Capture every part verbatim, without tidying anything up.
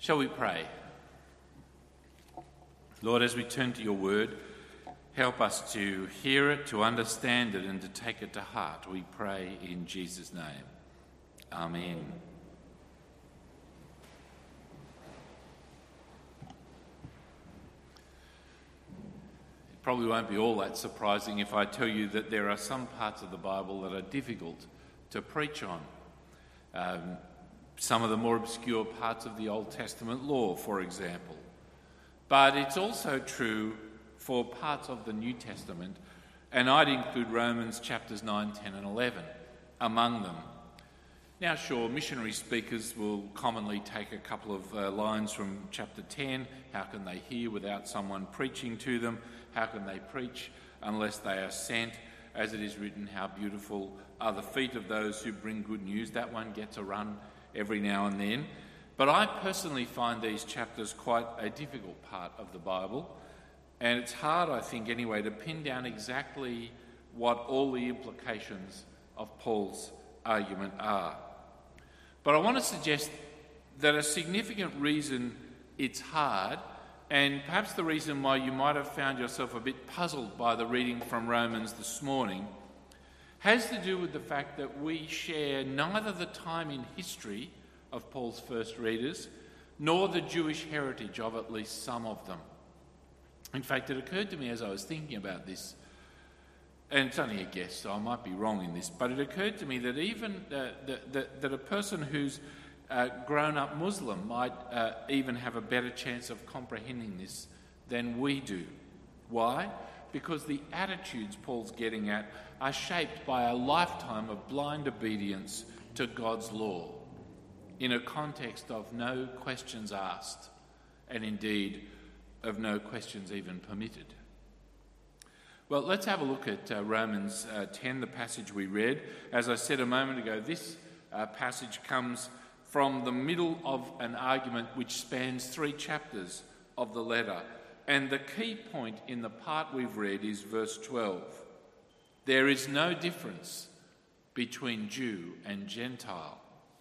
Shall we pray? Lord, as we turn to your word, help us to hear it, to understand it, and to take it to heart. We pray in Jesus' name. Amen. It probably won't be all that surprising if I tell you that there are some parts of the Bible that are difficult to preach on. Um, some of the more obscure parts of the Old Testament law, for example. But it's also true for parts of the New Testament, and I'd include Romans chapters nine, ten and eleven among them. Now sure, missionary speakers will commonly take a couple of uh, lines from chapter ten. How can they hear without someone preaching to them? How can they preach unless they are sent? As it is written, how beautiful are the feet of those who bring good news. That one gets a run every now and then. But I personally find these chapters quite a difficult part of the Bible, and it's hard, I think anyway, to pin down exactly what all the implications of Paul's argument are. But I want to suggest that a significant reason it's hard, and perhaps the reason why you might have found yourself a bit puzzled by the reading from Romans this morning, has to do with the fact that we share neither the time in history of Paul's first readers, nor the Jewish heritage of at least some of them. In fact, it occurred to me as I was thinking about this, and it's only a guess, so I might be wrong in this, but it occurred to me that even uh, that, that, that a person who's uh, grown up Muslim might uh, even have a better chance of comprehending this than we do. Why? Because the attitudes Paul's getting at are shaped by a lifetime of blind obedience to God's law, in a context of no questions asked, and indeed of no questions even permitted. Well, let's have a look at uh, Romans uh, ten, the passage we read. As I said a moment ago, this uh, passage comes from the middle of an argument which spans three chapters of the letter. And the key point in the part we've read is verse twelve. There is no difference between Jew and Gentile.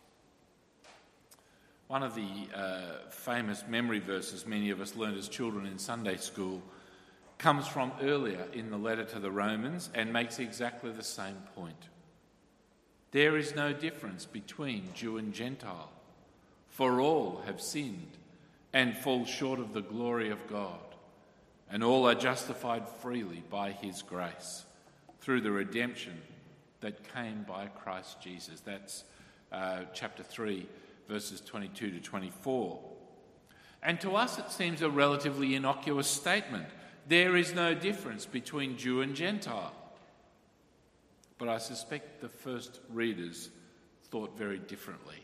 One of the uh, famous memory verses many of us learned as children in Sunday school comes from earlier in the letter to the Romans and makes exactly the same point. There is no difference between Jew and Gentile, for all have sinned and fall short of the glory of God, and all are justified freely by his grace through the redemption that came by Christ Jesus. That's uh, chapter three, verses twenty-two to twenty-four. And to us it seems a relatively innocuous statement. There is no difference between Jew and Gentile. But I suspect the first readers thought very differently.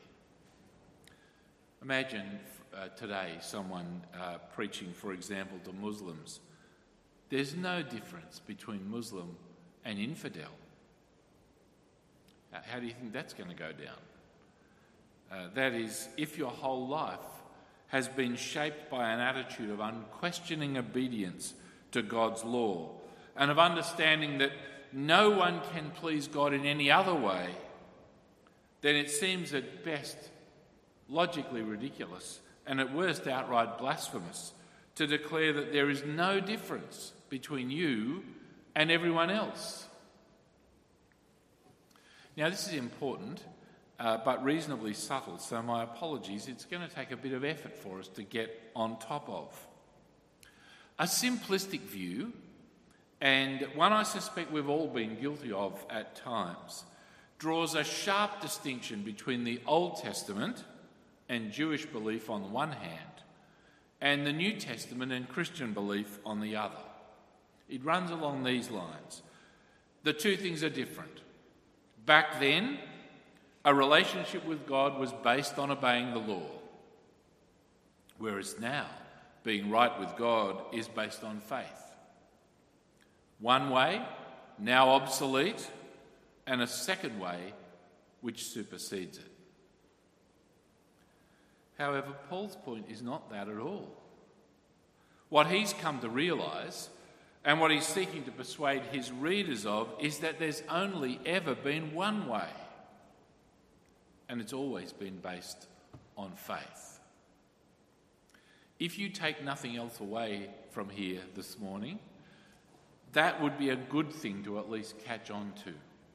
Imagine uh, today someone uh, preaching, for example, to Muslims. There's no difference between Muslim and infidel. Uh, how do you think that's going to go down? Uh, that is, if your whole life has been shaped by an attitude of unquestioning obedience to God's law and of understanding that no one can please God in any other way, then it seems at best logically ridiculous and at worst outright blasphemous to declare that there is no difference between you and everyone else. Now, this is important, uh, but reasonably subtle, so my apologies. It's going to take a bit of effort for us to get on top of. A simplistic view, and one I suspect we've all been guilty of at times, draws a sharp distinction between the Old Testament and Jewish belief on the one hand, and the New Testament and Christian belief on the other. It runs along these lines. The two things are different. Back then, a relationship with God was based on obeying the law, whereas now, being right with God is based on faith. One way, now obsolete, and a second way, which supersedes it. However, Paul's point is not that at all. What he's come to realise, and what he's seeking to persuade his readers of, is that there's only ever been one way, and it's always been based on faith. if you take nothing else away from here this morning, that would be a good thing to at least catch on to.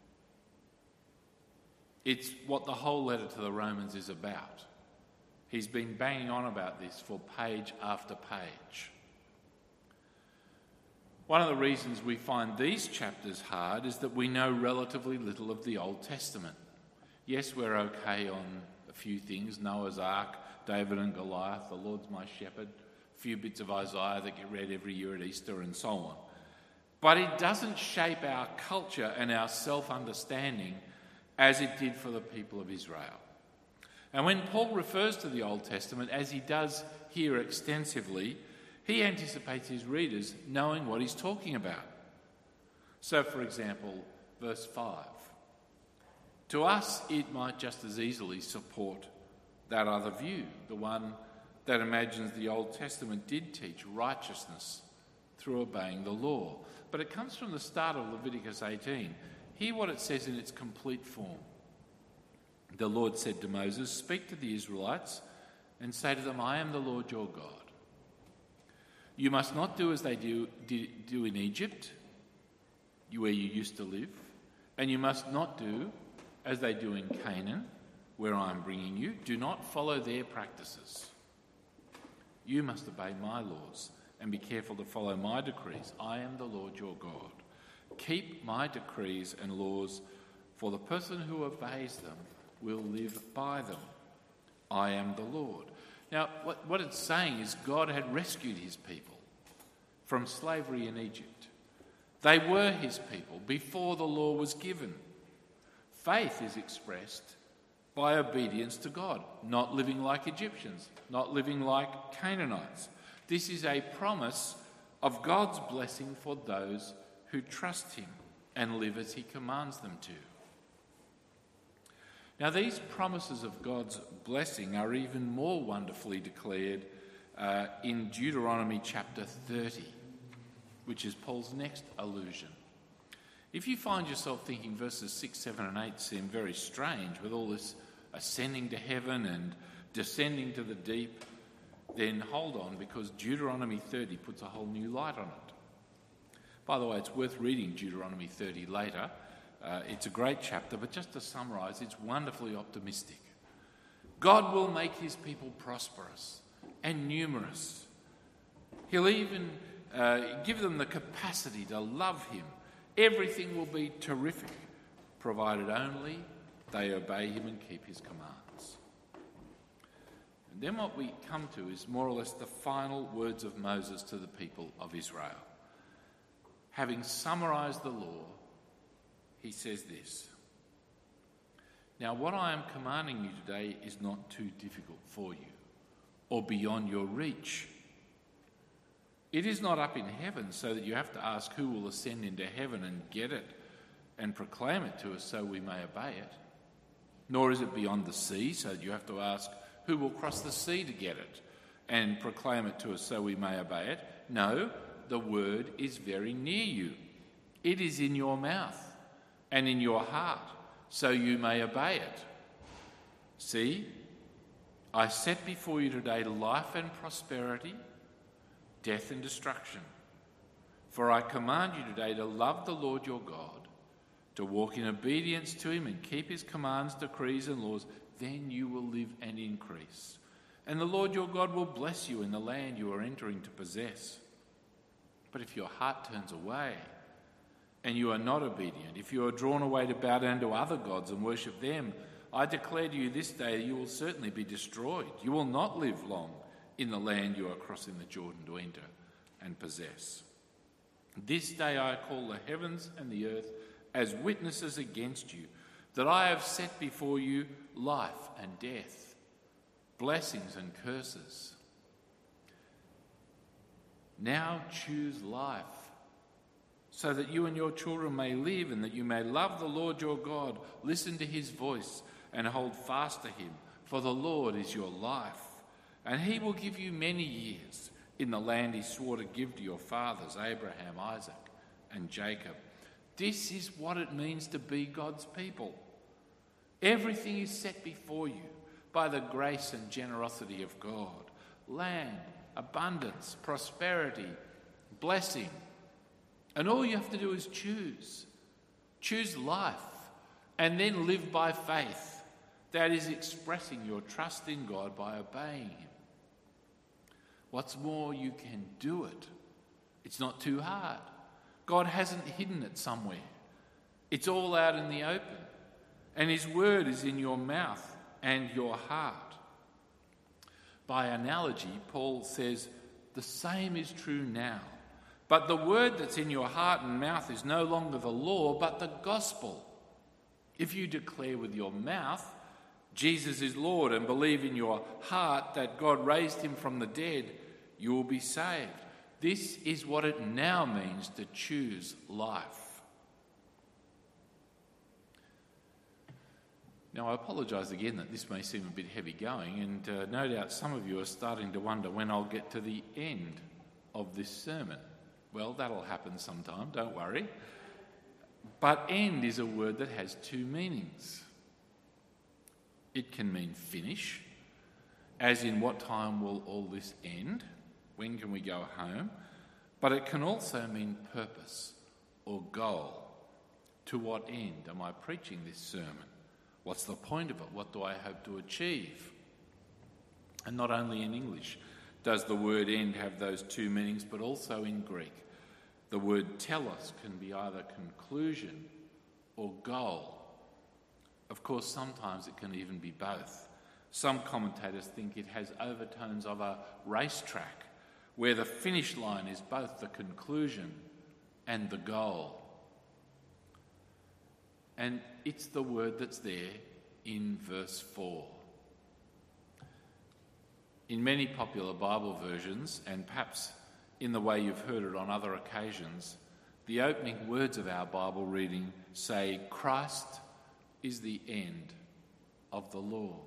It's what the whole letter to the Romans is about. He's been banging on about this for page after page. One of the reasons we find these chapters hard is that we know relatively little of the Old Testament. Yes, we're okay on a few things, Noah's Ark, David and Goliath, the Lord's my shepherd, a few bits of Isaiah that get read every year at Easter and so on. But it doesn't shape our culture and our self-understanding as it did for the people of Israel. And when Paul refers to the Old Testament, as he does here extensively, he anticipates his readers knowing what he's talking about. So, for example, verse five. To us, it might just as easily support that other view, the one that imagines the Old Testament did teach righteousness through obeying the law. But it comes from the start of Leviticus eighteen. Hear what it says in its complete form. The Lord said to Moses, "Speak to the Israelites and say to them, I am the Lord your God. You must not do as they do, did, do in Egypt, where you used to live, and you must not do as they do in Canaan, where I am bringing you. Do not follow their practices. You must obey my laws and be careful to follow my decrees. I am the Lord your God. Keep my decrees and laws, for the person who obeys them will live by them. I am the Lord." Now, what, what it's saying is God had rescued his people from slavery in Egypt. They were his people before the law was given. Faith is expressed by obedience to God, not living like Egyptians, not living like Canaanites. This is a promise of God's blessing for those who trust him and live as he commands them to. Now, these promises of God's blessing are even more wonderfully declared uh, in Deuteronomy chapter thirty, which is Paul's next allusion. If you find yourself thinking verses six, seven and eight seem very strange with all this ascending to heaven and descending to the deep, then hold on, because Deuteronomy thirty puts a whole new light on it. By the way, it's worth reading Deuteronomy thirty later. Uh, it's a great chapter, but just to summarise, it's wonderfully optimistic. God will make his people prosperous and numerous. He'll even uh, give them the capacity to love him. Everything will be terrific, provided only they obey him and keep his commands. And then what we come to is more or less the final words of Moses to the people of Israel. Having summarised the law, he says this: "Now what I am commanding you today is not too difficult for you or beyond your reach. It is not up in heaven so that you have to ask who will ascend into heaven and get it and proclaim it to us so we may obey it. Nor is it beyond the sea so that you have to ask who will cross the sea to get it and proclaim it to us so we may obey it. No, the word is very near you. It is in your mouth and in your heart, so you may obey it. See, I set before you today life and prosperity, death and destruction. For I command you today to love the Lord your God, to walk in obedience to him and keep his commands, decrees and laws. Then you will live and increase. And the Lord your God will bless you in the land you are entering to possess. But if your heart turns away and you are not obedient, if you are drawn away to bow down to other gods and worship them, I declare to you this day you will certainly be destroyed. You will not live long in the land you are crossing the Jordan to enter and possess. This day I call the heavens and the earth as witnesses against you, that I have set before you life and death, blessings and curses. Now choose life, so that you and your children may live, and that you may love the Lord your God, listen to his voice, and hold fast to him. For the Lord is your life, and he will give you many years in the land he swore to give to your fathers, Abraham, Isaac, and Jacob. This is what it means to be God's people. Everything is set before you by the grace and generosity of God. Land, abundance, prosperity, blessing. And all you have to do is choose. Choose life and then live by faith. That is expressing your trust in God by obeying him. What's more, you can do it. It's not too hard. God hasn't hidden it somewhere. It's all out in the open. And his word is in your mouth and your heart. By analogy, Paul says, the same is true now. But the word that's in your heart and mouth is no longer the law, but the gospel. If you declare with your mouth, Jesus is Lord, and believe in your heart that God raised him from the dead, you will be saved. This is what it now means to choose life. Now, I apologise again that this may seem a bit heavy going, and uh, no doubt some of you are starting to wonder when I'll get to the end of this sermon. Well, that'll happen sometime, don't worry. But end is a word that has two meanings. It can mean finish, as in what time will all this end? When can we go home? But it can also mean purpose or goal. To what end am I preaching this sermon? What's the point of it? What do I hope to achieve? And not only in English does the word end have those two meanings, but also in Greek. The word telos can be either conclusion or goal. Of course, sometimes it can even be both. Some commentators think it has overtones of a racetrack, where the finish line is both the conclusion and the goal. And it's the word that's there in verse four. In many popular Bible versions, and perhaps in the way you've heard it on other occasions, the opening words of our Bible reading say, Christ is the end of the law.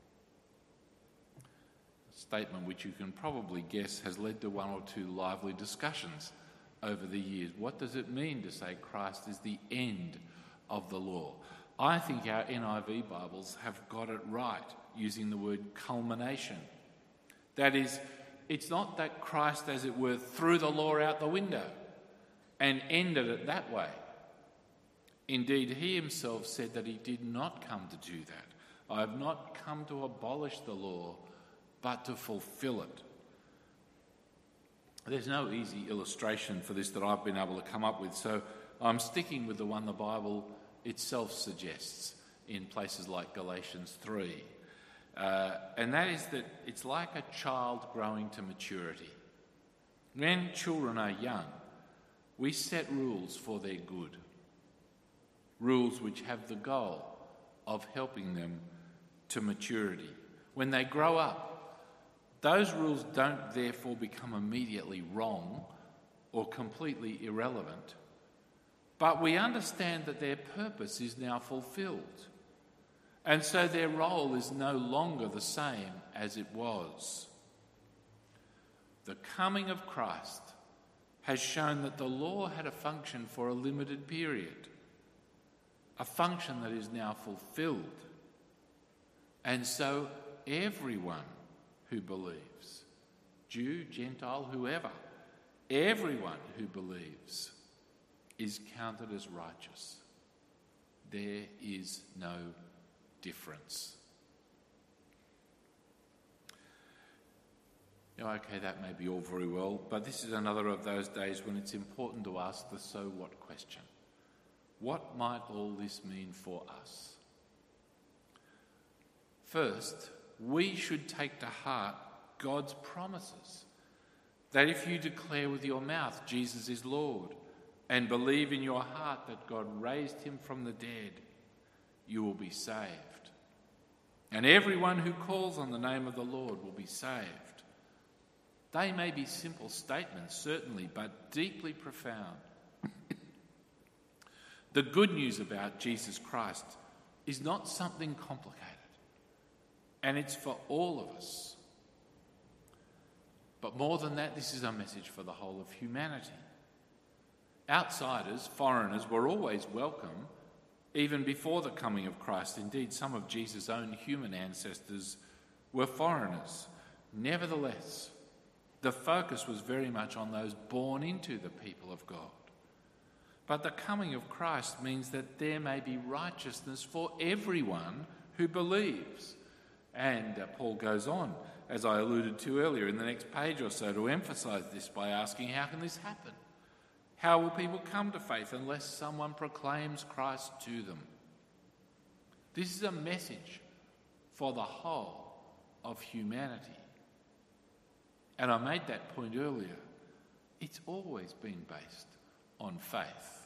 A statement which you can probably guess has led to one or two lively discussions over the years. What does it mean to say Christ is the end of the law? I think our N I V Bibles have got it right, using the word culmination. That is, it's not that Christ, as it were, threw the law out the window and ended it that way. Indeed, he himself said that he did not come to do that. I have not come to abolish the law, but to fulfill it. There's no easy illustration for this that I've been able to come up with, so I'm sticking with the one the Bible itself suggests in places like Galatians three. Uh, and that is that it's like a child growing to maturity. When children are young, we set rules for their good. Rules which have the goal of helping them to maturity. When they grow up, those rules don't therefore become immediately wrong or completely irrelevant, but we understand that their purpose is now fulfilled, and so their role is no longer the same as it was. The coming of Christ has shown that the law had a function for a limited period, a function that is now fulfilled. And so everyone who believes, Jew, Gentile, whoever, everyone who believes is counted as righteous. There is no difference. Now, okay, that may be all very well, but this is another of those days when it's important to ask the so what question. What might all this mean for us? First, we should take to heart God's promises, that if you declare with your mouth Jesus is Lord and believe in your heart that God raised him from the dead, you will be saved. And everyone who calls on the name of the Lord will be saved. They may be simple statements, certainly, but deeply profound. The good news about Jesus Christ is not something complicated, and it's for all of us. But more than that, this is a message for the whole of humanity. Outsiders, foreigners, were always welcome, even before the coming of Christ. Indeed, some of Jesus' own human ancestors were foreigners. Nevertheless, The focus was very much on those born into the people of God. But the coming of Christ means that there may be righteousness for everyone who believes. And uh, Paul goes on, as I alluded to earlier, in the next page or so, to emphasise this by asking, how can this happen? How will people come to faith unless someone proclaims Christ to them? This is a message for the whole of humanity. And I made that point earlier. It's always been based on faith.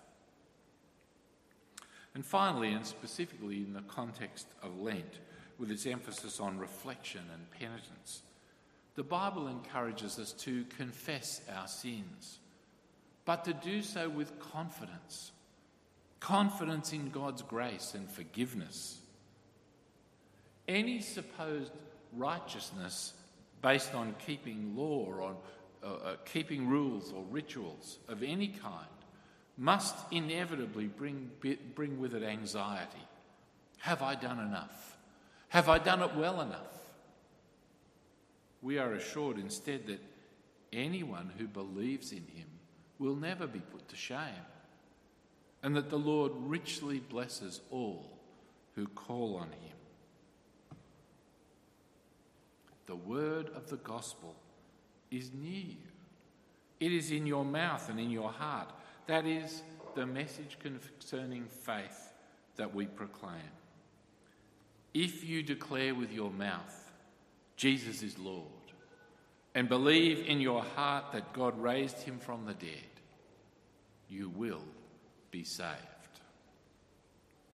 And finally, and specifically in the context of Lent, with its emphasis on reflection and penitence, the Bible encourages us to confess our sins, but to do so with confidence. Confidence in God's grace and forgiveness. Any supposed righteousness based on keeping law or on uh, uh, keeping rules or rituals of any kind must inevitably bring, bring with it anxiety. Have I done enough? Have I done it well enough? We are assured instead that anyone who believes in him will never be put to shame, and that the Lord richly blesses all who call on him. The word of the gospel is near you. It is in your mouth and in your heart. That is the message concerning faith that we proclaim. If you declare with your mouth, Jesus is Lord, and believe in your heart that God raised him from the dead, you will be saved.